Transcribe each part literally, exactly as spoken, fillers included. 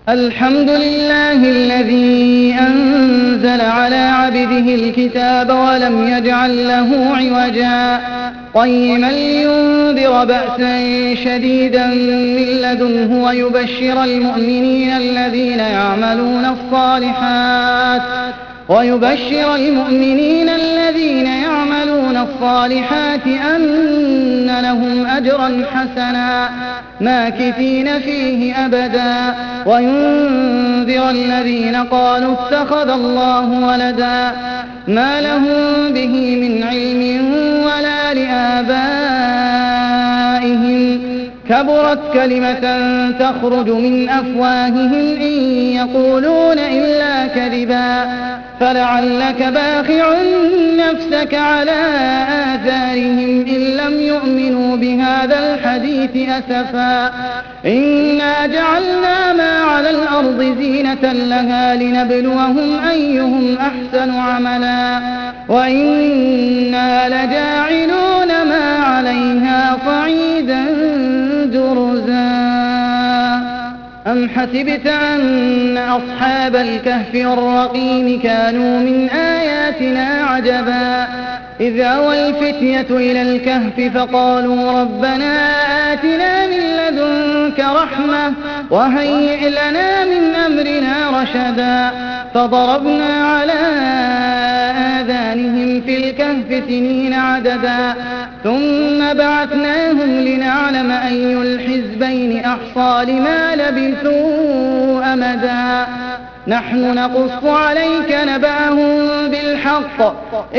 الحمد لله الذي أنزل على عبده الكتاب ولم يجعل له عوجا قيما لينذر بأسا شديدا من لدنه ويبشر المؤمنين الذين يعملون الصالحات ويبشر المؤمنين الذين يعملون الصالحات أن لهم أجرا حسنا ماكثين فيه أبدا وينذر الذين قالوا اتخذ الله ولدا ما لهم به من علم ولا لآبائهم كبرت كلمة تخرج من أفواههم إن يقولون إلا كذبا فلعلك باخع نفسك على آثارهم إن لم يؤمنوا بهذا الحديث أسفا إنا جعلنا ما على الأرض زينة لها لنبلوهم أيهم أحسن عملا وإنا لجاعلون ما عليها صعيدا جرزا أم حسبت أن أصحاب الكهف والرقيم كانوا من آياتنا عجبا إذ أوى الفتية إلى الكهف فقالوا ربنا آتنا من لدنك رحمة وهيئ لنا من أمرنا رشدا فضربنا على آذانهم في الكهف سنين عددا ثم بعثناهم لنعلم أي الحزبين أحصى لما لبثوا أمدا نحن نقص عليك نبأهم بالحق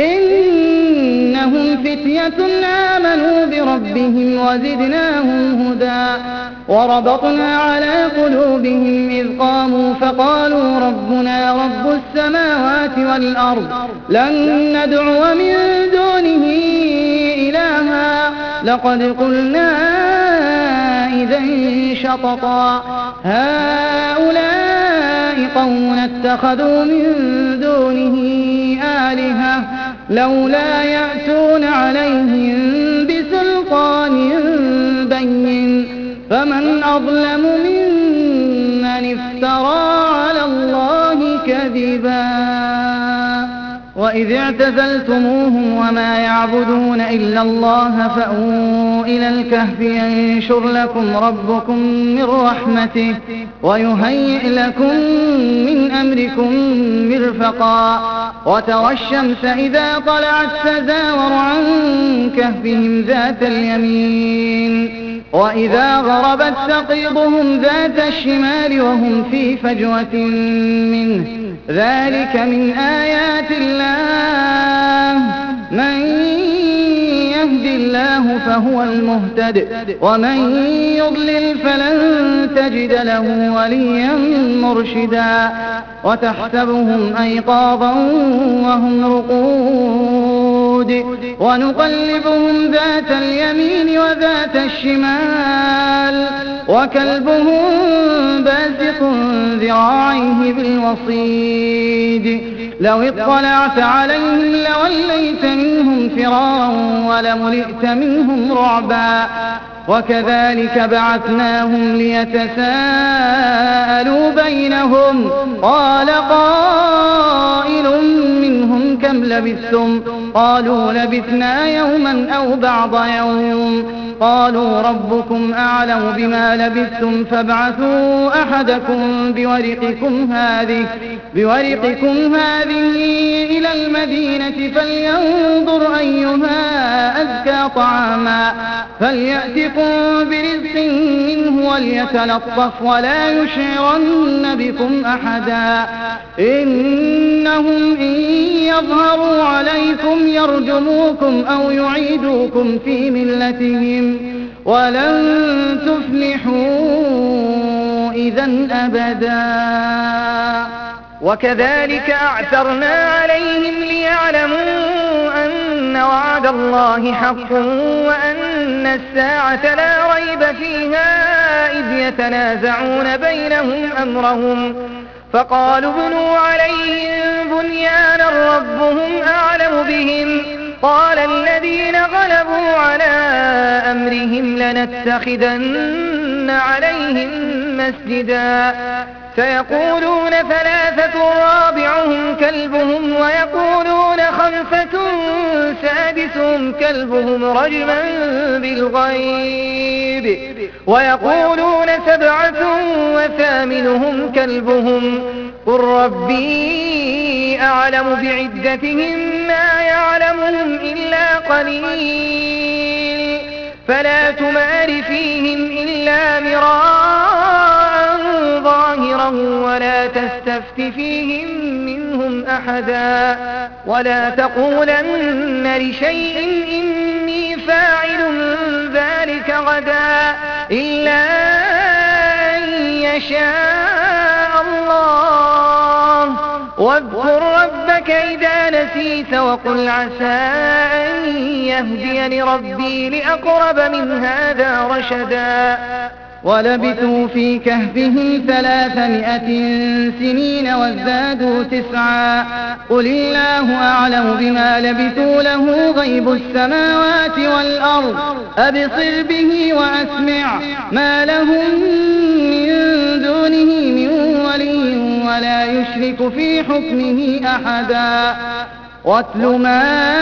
إنهم فتية آمنوا بربهم وزدناهم هدى وربطنا على قلوبهم إذ قاموا فقالوا ربنا رب السماوات والأرض لن ندعو من دونه إلها لقد قلنا إذا شططا هؤلاء قوم اتخذوا من دونه آلهة لولا يأتون عليهم بسلطان بين فمن أظلم ممن افترى على الله كذبا وإذ اعتزلتموهم وما يعبدون إلا الله فأووا إلى الكهف ينشر لكم ربكم من رحمته ويهيئ لكم من أمركم مرفقا وترى الشمس إذا طلعت تزاور عن كهفهم ذات اليمين وإذا غربت تقرضهم ذات الشمال وهم في فجوة منه ذلك من آيات الله من يهد الله فهو المهتد ومن يضلل فلن تجد له وليا مرشدا وتحسبهم أيقاظا وهم رقود ونقلبهم ذات اليمين وذات الشمال وكلبهم باسط ذراعيه بالوصيد لو اطلعت عليهم لوليت منهم فرارا ولملئت منهم رعبا وكذلك بعثناهم ليتساءلوا بينهم قال قائل منهم كم لبثتم قالوا لبثنا يوما أو بعض يوم قالوا ربكم أعلم بما لبثتم فابعثوا أحدكم بورقكم هذه بورقكم هذه إلى المدينة فلينظر أيها أزكى طعاما فليأتكم برزق منه وليتلطف ولا يشعرن بكم أحدا إنهم إن يظهروا عليكم يرجموكم أو يعيدوكم في ملتهم ولن تفلحوا إذا أبدا وكذلك أعثرنا عليهم ليعلموا أن وعد الله حق وأن الساعة لا ريب فيها إذ يتنازعون بينهم أمرهم فقالوا ابنوا عليهم بنيانا ربهم أعلم بهم قال الذين غلبوا على أمرهم لنتخذن عليهم مسجدا سيقولون ثلاثة رابعهم كلبهم ويقولون خمسة سادسهم كلبهم رجما بالغيب ويقولون سبعة وثامنهم كلبهم قل ربي أعلم بعدتهم ما يعلمهم إلا قليل فلا تمار فيهم إلا مراء ظاهرا ولا تستفت فيهم منهم أحدا ولا تقولن لشيء إني فاعل ذلك غدا إلا أن يشاء الله واذكر ربك إذا نسيت وقل عسى أن يهديني ربي لأقرب من هذا رشدا ولبثوا في كهفهم ثلاثمائة سنين وازدادوا تسعا قل الله أعلم بما لبثوا له غيب السماوات والأرض أبصر به وأسمع ما لهم من دونه من ولي ولا يشرك في حكمه أحدا واتل ما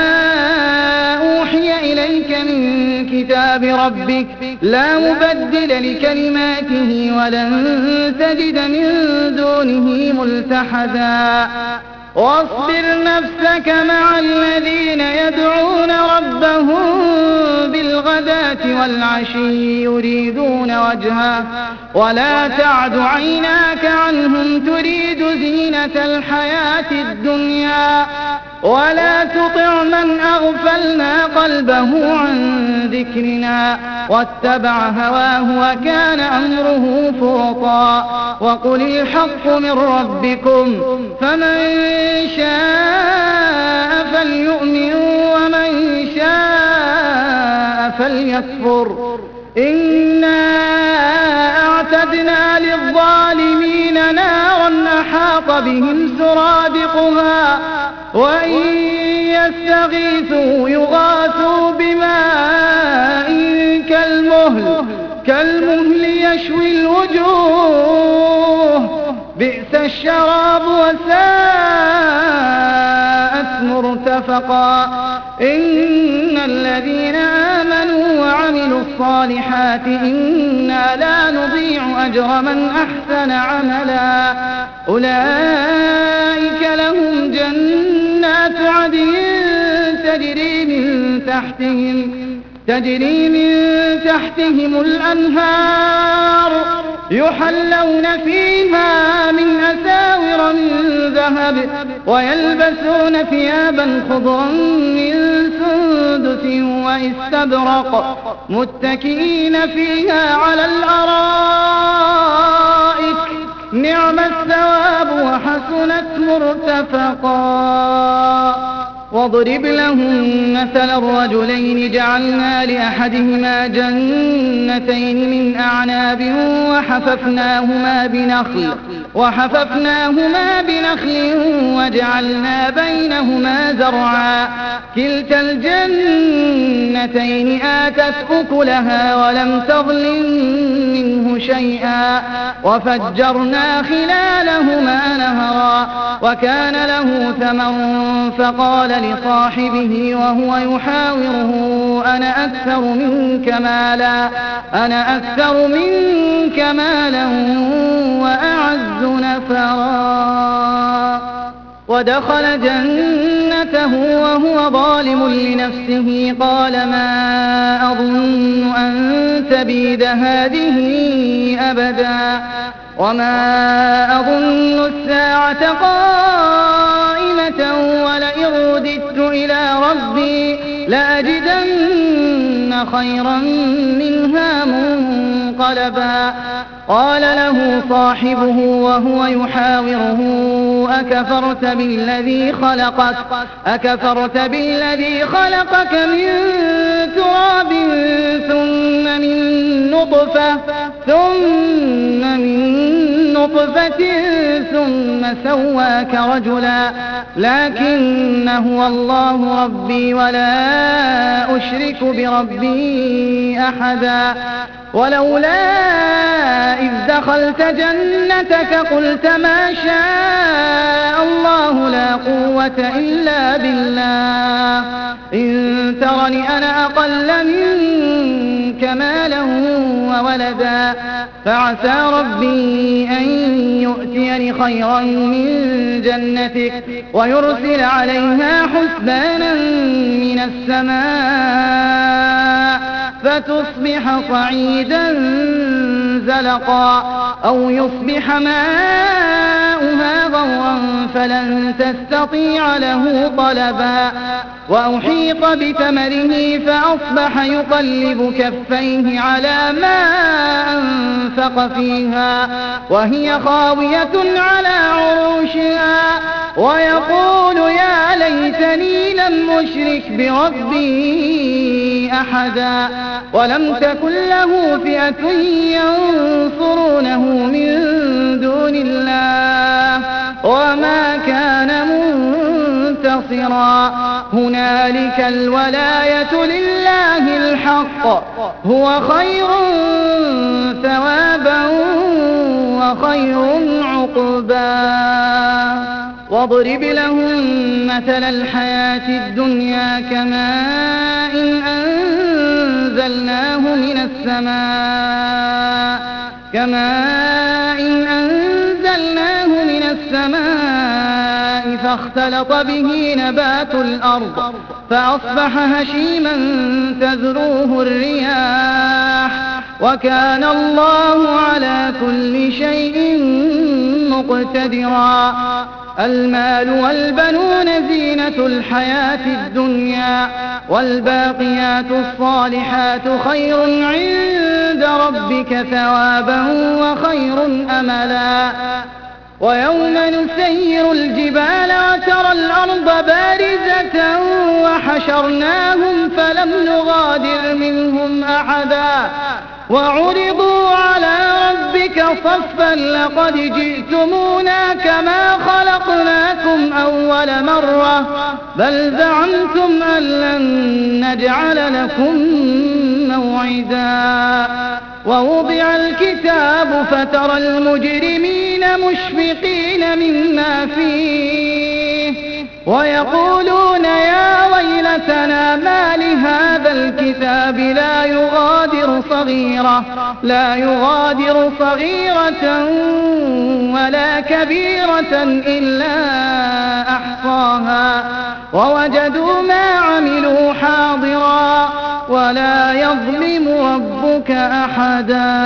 أوحي إليك من كتاب ربك لا مبدل لكلماته ولن تجد من دونه ملتحدا واصبر نفسك مع الذين يدعون ربهم بالغداة والعشي يريدون وجهه ولا تعد عيناك عنهم تريد زينة الحياة الدنيا ولا تطع من أغفلنا قلبه عن ذكرنا واتبع هواه وكان أمره فرطا وقل الحق من ربكم فمن شاء فليؤمن ومن شاء فليكفر إنا أعتدنا للظالمين نارا أحاط بهم سرادقها وإن يستغيثوا يغاثوا بماء كالمهل كالمهل يشوي الوجوه بئس الشراب وساءت مرتفقا إن الذين آمنوا وعملوا الصالحات إنا لا نضيع أجر من أحسن عملا أولئك لهم جنات عدن تجري من تحتهم تجري من تحتهم الأنهار يحلون فيها من أساور من ذهب ويلبسون ثيابا خضرا من سندس واستبرق متكئين فيها على الأرائك نعم الثواب وحسنت مرتفقا واضرب لهم مثل الرجلين جعلنا لأحدهما جنتين من أعناب وحففناهما بنخل وحففناهما بنخل وجعلنا بينهما زرعا كلتا الجنتين آتت أكلها ولم تظلم منه شيئا وفجرنا خلالهما نهرا وكان له ثمر فقال لصاحبه وهو يحاوره أنا أكثر منك مالا أنا أكثر منك مالا وأعز نفرا ودخل جنته وهو ظالم لنفسه قال ما أظن أن تبيد هذه أبدا وما أظن الساعة قائمة ولئن رددت إلى ربي لأجدن خيرا منها منقلبا قال له صاحبه وهو يحاوره أكفرت بالذي خلقك أكفرت بالذي خلقك من تراب ثم من نطفة ثم من نطفة ثم سواك رجلا لكن هو الله ربي ولا أشرك بربي أحدا ولولا إذ دخلت جنتك قلت ما شاء الله لا قوة إلا بالله إن ترني أنا أقل منك مالا وولدا فعسى ربي أن يؤتيني خيرا من جنتك ويرسل عليها حسبانا من السماء فتصبح صعيدا زلقا أو يصبح ماؤها غورا فلن تستطيع له طلبا وأحيط بثمره فأصبح يقلب كفيه على ما أنفق فيها وهي خاوية على عروشها ويقول يا ليتني لم أشرك بربي أحدا ولم تكن له فئة ينصرونه من دون الله وما كان منتصرا هنالك الولاية لله الحق هو خير ثوابا وخير عقبا واضرب لهم مثل الحياة الدنيا كماء إن أنزلناه من السماء كماء إن أنزلناه من السماء فاختلط به نبات الأرض فأصبح هشيما تذروه الرياح وكان الله على كل شيء مقتدرا المال والبنون زينة الحياة الدنيا والباقيات الصالحات خير عند ربك ثوابا وخير أملا ويوم نسير الجبال وترى الأرض بارزة وحشرناهم فلم نغادر منهم أحدا وعرضوا على ربك صفا لقد جئتمونا كما خلقناكم أول مرة بل زعمتم أن لن نجعل لكم موعدا ووضع الكتاب فترى المجرمين مشفقين مما فيه ويقولون يا ويلتنا ما لهذا الكتاب لا يغادر صغيرة لا يغادر صغيرة ولا كبيرة إلا أحصاها ووجدوا ما عملوا حاضرا ولا يظلم ربك أحدا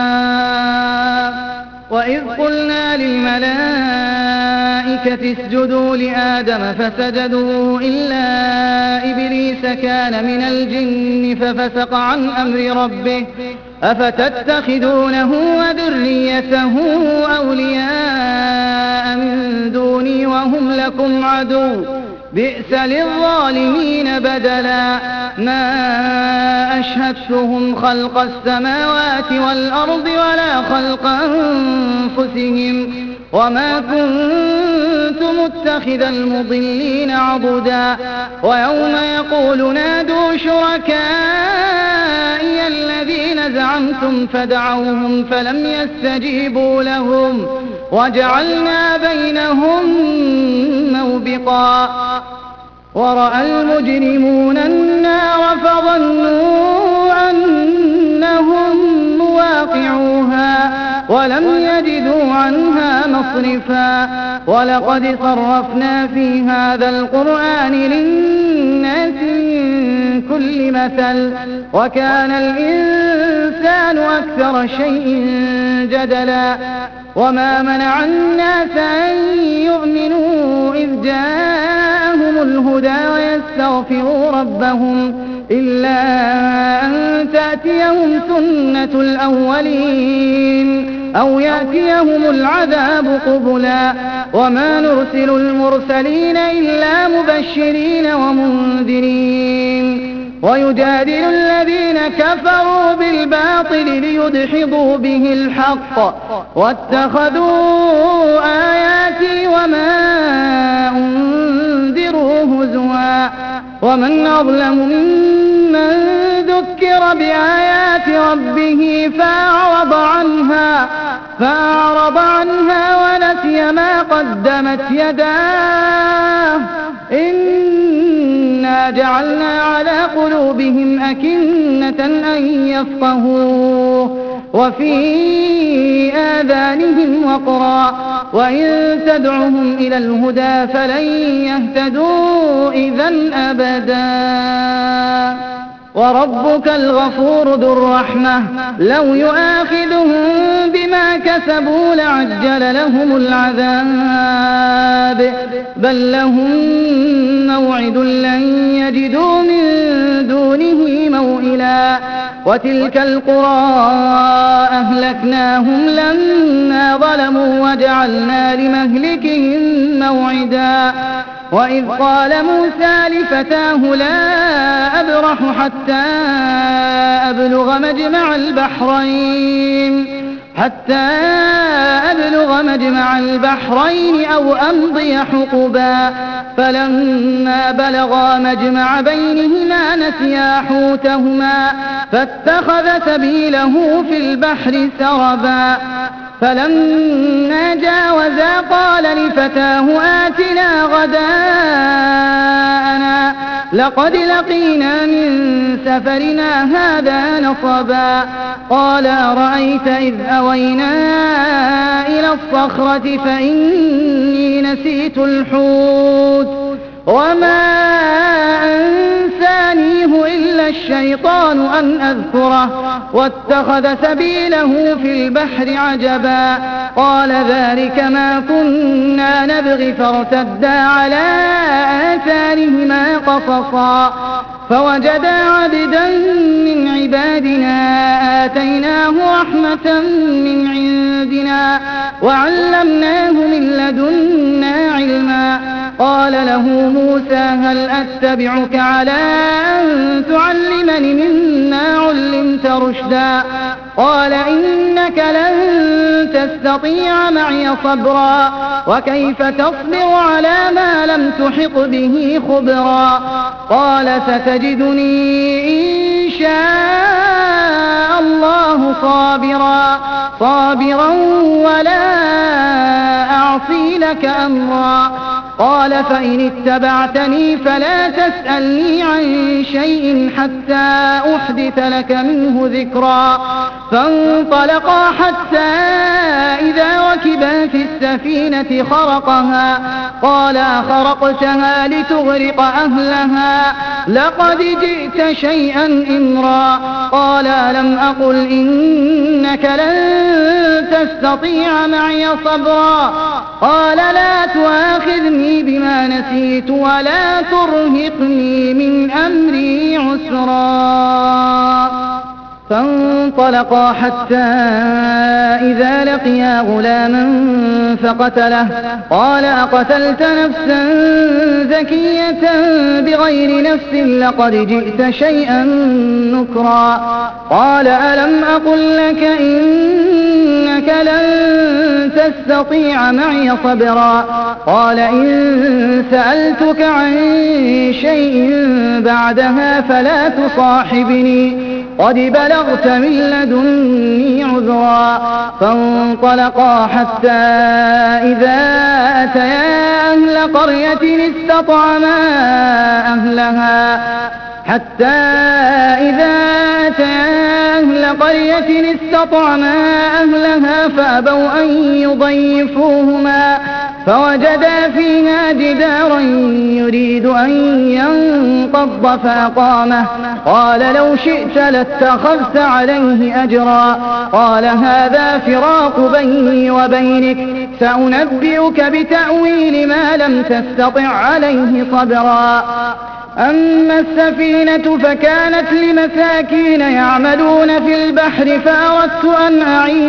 وإذ قلنا للملائكة اسجدوا لآدم فسجدوا إلا إبليس كان من الجن ففسق عن أمر ربه أفتتخذونه وذريته أولياء من دوني وهم لكم عدو بئس للظالمين بدلا ما أشهدتهم خلق السماوات والأرض ولا خلق أنفسهم وما كنت متخذ المضلين عضدا ويوم يقول نادوا شركائي الذين زعمتم فدعوهم فلم يستجيبوا لهم وجعلنا بينهم موبقا ورأى المجرمون النار فظنوا أنهم مواقعوها ولم يجدوا عنها مصرفا ولقد صرفنا في هذا القرآن للناس من كل مثل وكان الإنسان أكثر شيء جدلا وما منع الناس أن يؤمنوا إذ جاءهم الهدى ويستغفروا ربهم إلا أن تأتيهم سنة الأولين أو يأتيهم العذاب قبلا وما نرسل المرسلين إلا مبشرين ومنذرين ويجادل الذين كفروا بالباطل ليدحضوا به الحق واتخذوا آياتي وما أنذروا هزوا ومن أظلم ممن ذكر بآيات ربه فأعرض عنها فأعرض عنها ونسي ما قدمت يداه إنا جعلنا على قلوبهم أكنة أن يفقهوه وفي آذانهم وقرا وإن تدعهم إلى الهدى فلن يهتدوا إذا أبدا وربك الغفور ذو الرحمة لو يؤاخذهم بما كسبوا لعجل لهم العذاب بل لهم موعد لن يجدوا من دونه موئلا وتلك القرى أهلكناهم لما ظلموا وجعلنا لمهلكهم موعدا وإذ قال موسى لفتاه لا أبرح حتى أبلغ مجمع البحرين حتى أبلغ مجمع البحرين أو أمضي حقبا فلما بلغا مجمع بينهما نسيا حوتهما فاتخذ سبيله في البحر سربا فلما جاوزا قال لفتاه آتنا غداءنا لقد لقينا من سفرنا هذا نصبا قال أرأيت إذ أوينا إلى الصخرة فإني نسيت الحوت وما أنسانيه إلا الشيطان أن أذكره واتخذ سبيله في البحر عجبا قال ذلك ما كنا نبغي فارتدا على آثارهما قصصا فوجدا عبدا من عبادنا آتيناه رحمة من عندنا وعلمناه من لدنا علما قال له موسى هل أتبعك على أن تعلمني مما علمت رشدا قال إنك لن تستطيع معي صبرا وكيف تصبر على ما لم تحط به خبرا قال ستجدني إن شاء الله صابرا صابرا ولا أعصي لك أمرا قال فإن اتبعتني فلا تسألني عن شيء حتى أحدث لك منه ذكرا فانطلقا حتى إذا ركبا في السفينة خرقها قال أخرقتها لتغرق أهلها لقد جئت شيئا إمرا قال ألم أقل إنك لن تستطيع معي صبرا قال لا تؤاخذني بما نسيت ولا ترهقني من أمري عسرا فانطلقا حتى إذا لقيا غلاما فقتله قال أقتلت نفسا زكية بغير نفس لقد جئت شيئا نكرا قال ألم أقل لك إنك لن تستطيع معي صبرا قال إن سألتك عن شيء بعدها فلا تصاحبني قد بلغت من لدني عذرا فانطلقا حتى إذا أتيا أهل قرية استطعما أهلها حتى إذا أتيا أهل قرية استطعما أهلها فأبوا أن يضيفوهما فوجدا فيها جدارا يريد أن ينقض فأقامه قال لو شئت لاتخذت عليه أجرا قال هذا فراق بيني وبينك سأنبئك بتأويل ما لم تستطع عليه صبرا أما السفينة فكانت لمساكين يعملون في البحر فأردت أن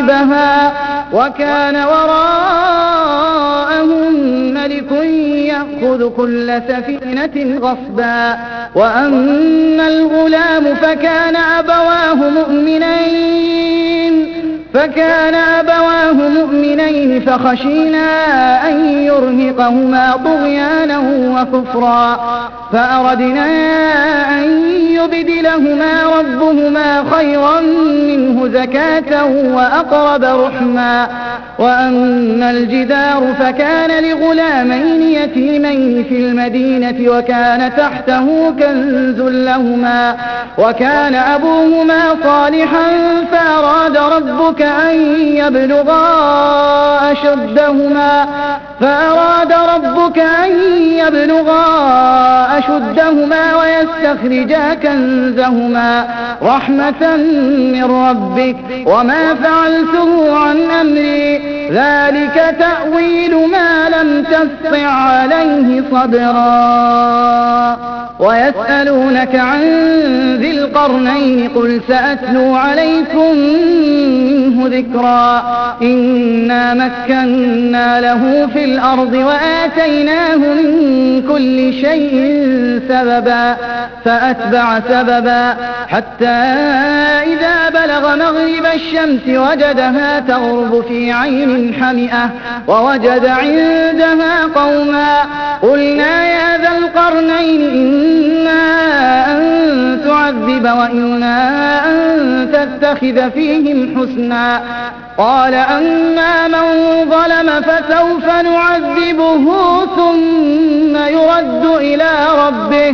أعيبها وكان وراءهم ملك يأخذ يأخذ كل سفينة غصبا. وأما الغلام فكان أبواه مؤمنين فكان أبواه مؤمنين فخشينا أن يرهقهما طغيانا وكفرا فأردنا أن يبدلهما ربهما خيرا منه زكاة وأقرب رحما. وأما الجدار فكان لغلامين يتيمين في المدينة وكان تحته كنز لهما وكان أبوهما صالحا فأراد ربك أن يبلغا أشدهما فأراد ربك أن يبلغا أشدهما ويستخرجا كنزهما رحمة من ربك وما فعلته عن أمري ذلك تأويل ما لم تسطع عليه صبرا. ويسألونك عن ذي القرنين قل سأتلو عليكم منه ذكرا. إنا مكنا له في الأرض وآتيناه من كل شيء سببا فأتبع سببا حتى إذا بلغ مغرب الشمس وجدها تغرب في عين حمئة ووجد عندها قوما قلنا يا ذا القرنين إما أن تعذب وإما أن تتخذ فيهم حسنا قال أما من ظلم فسوف نعذبه ثم يرد إلى ربه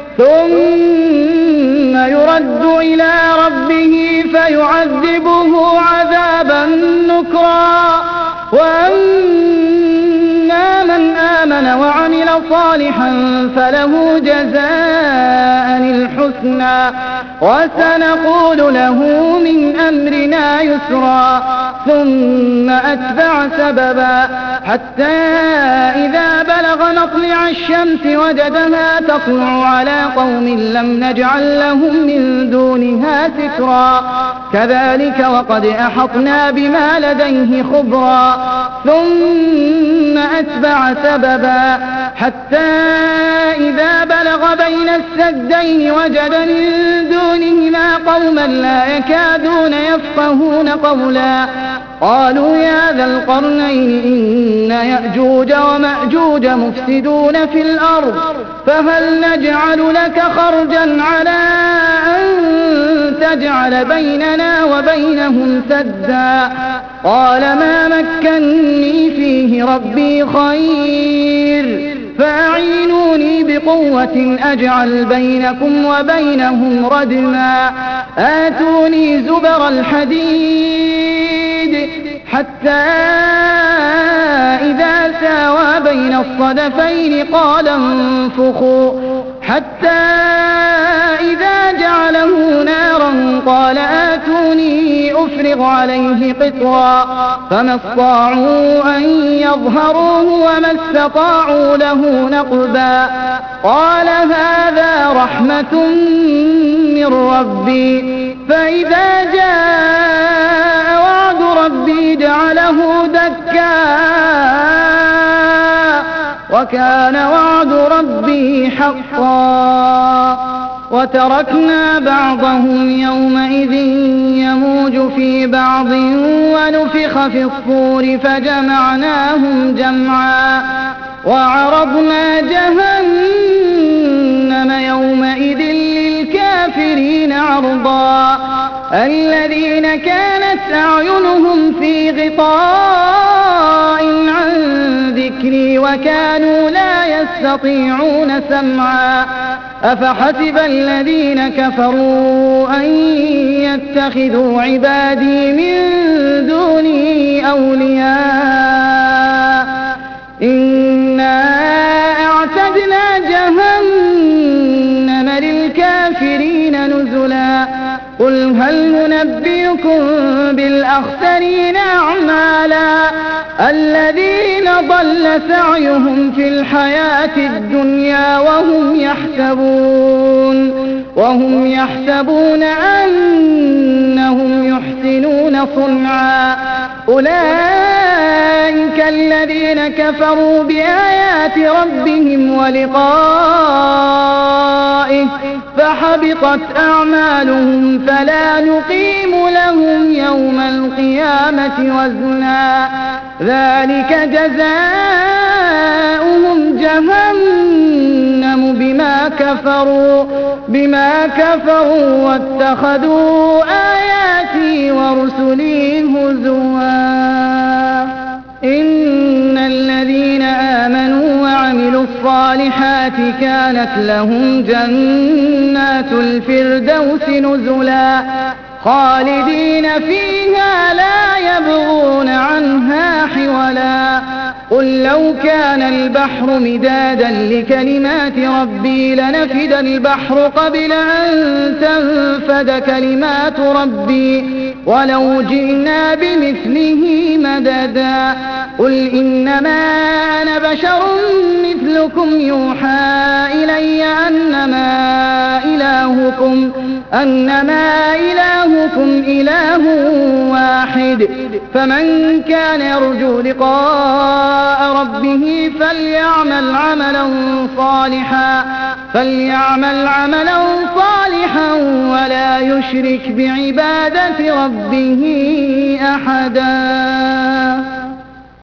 ثم يرد إلى ربه فيعذبه عذابا نكرا. وأما من آمن وعمل صالحا فله جزاء الحسنى وسنقول له من أمرنا يسرا. ثم أتبع سببا حتى إذا بلغ مطلع الشمس وجدها تطلع على قوم لم نجعل لهم من دونها سترا كذلك وقد أحطنا بما لديه خبرا. ثم أتبع سببا حتى إذا بلغ بين السدين وجد من دونهما قوما لا يكادون يفقهون قولا قالوا يا ذا القرنين إن يأجوج ومأجوج مفسدون في الأرض فهل نجعل لك خرجا على أن تجعل بيننا وبينهم سدا قال ما مكني فيه ربي خير فأعينوني بقوة أجعل بينكم وبينهم ردما آتوني زبر الحديد حتى إذا ساوى بين الصدفين قال انفخوا حتى إذا جعله نارا قال آتوني أفرغ عليه قطرا فما استطاعوا أن يظهروه وما استطاعوا له نقبا قال هذا رحمة من ربي فإذا جاء وعد ربي جعله دكا وكان وعد ربي حقا. وتركنا بعضهم يومئذ يموج في بعض ونفخ في الصور فجمعناهم جمعا وعرضنا جهنم يومئذ للكافرين عرضا الذين كانت أعينهم في غطاء عن ذكري وكانوا لا يستطيعون سمعا أفحسب الذين كفروا أن يتخذوا عبادي من دوني أولياء إنا أعتدنا جهنم للكافرين نزلا قل هل ننبئكم بالأخسرين أعمالا الذين ضل سعيهم في الحياة الدنيا وهم يحسبون وهم يحسبون أنهم يحسنون صنعا أولئك الذين كفروا بآيات ربهم ولقائه فحبطت أعمالهم فلا نقيم لهم يوم القيامة وزنا ذلك جزاؤهم جهنم بما كفروا بما كفروا واتخذوا آياتي ورسلي هزوا إن الذين آمنوا وعملوا الصالحات كانت لهم جنات الفردوس نزلا خالدين فيها لا يبغون عنها حولا قل لو كان البحر مدادا لكلمات ربي لنفد البحر قبل أن تنفد كلمات ربي ولو جئنا بمثله مددا قل إنما أنا بشر مثلكم يوحى إلي أنما إلهكم أنما إلهكم إله واحد فمن كان يرجو لقاء ربه فليعمل عملا صالحا فليعمل عملا صالحا ولا يشرك بعبادة ربه أحدا.